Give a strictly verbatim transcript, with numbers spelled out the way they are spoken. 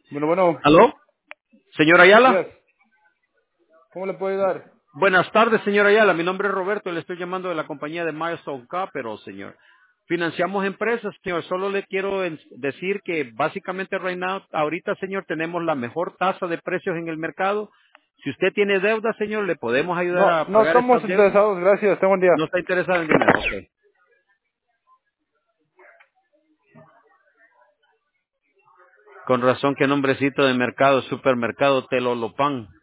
Bueno, bueno. ¿Aló? Señor Ayala. Yes. ¿Cómo le puedo ayudar? Buenas tardes, señor Ayala. Mi nombre es Roberto. Le estoy llamando de la compañía de Milestone Capital, señor. Financiamos empresas, señor. Solo le quiero en- decir que básicamente right now, ahorita, señor, tenemos la mejor tasa de precios en el mercado. Si usted tiene deuda, señor, le podemos ayudar No, a no pagar estamos estas deudas. interesados, gracias. Tengo un día. No está interesado en dinero. Ok. Con razón, qué nombrecito de mercado, supermercado Telolopan.